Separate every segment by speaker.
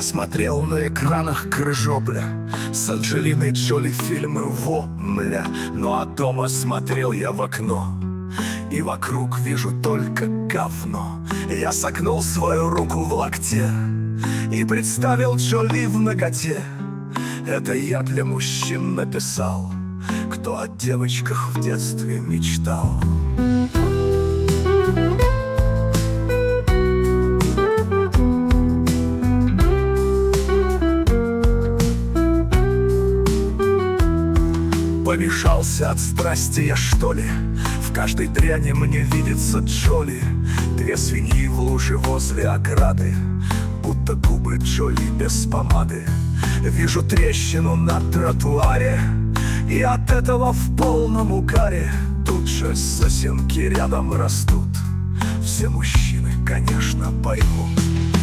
Speaker 1: Я смотрел на экранах крыжопля с Анджелиной Джоли фильмы мля. Ну а дома смотрел я в окно, и вокруг вижу только говно. Я согнул свою руку в локте и представил Джоли в наготе. Это я для мужчин написал, кто о девочках в детстве мечтал. Помешался от страсти я, что ли? В каждой дряни мне видится Джоли. Две свиньи в луже возле ограды, будто губы Джоли без помады. Вижу трещину на тротуаре, и от этого в полном угаре. Тут же сосенки рядом растут, все мужчины, конечно, поймут.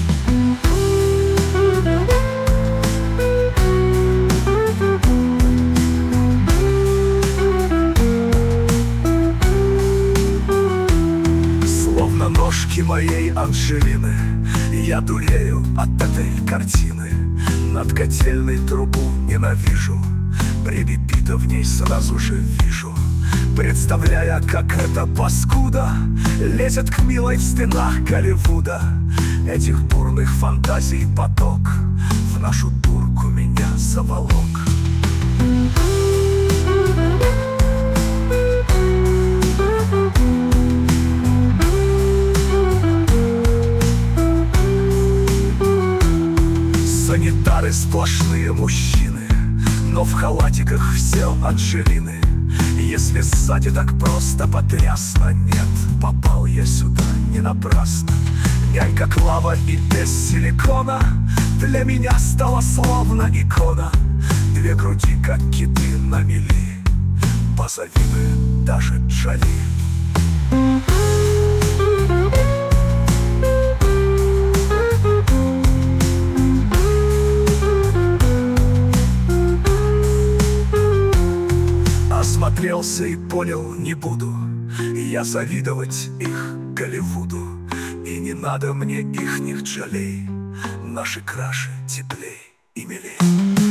Speaker 1: Словно ножки моей Анджелины, я дурею от этой картины. Над котельной трубу ненавижу, Брэди Питта в ней сразу же вижу. Представляя, как эта паскуда лезет к милой в стенах Голливуда. Этих бурных фантазий поток в нашу дурку меня заволок. Санитары сплошные мужчины, но в халатиках все Анджелины. Если сзади так просто потрясно, нет, попал я сюда не напрасно. Нянька Клава и без силикона для меня стала словно икона. Две груди, как киты на мели, позавидует даже Джоли. Осмотрелся и понял, не буду я завидовать их Голливуду. И не надо мне ихних Джолей, наши краши теплей и милей.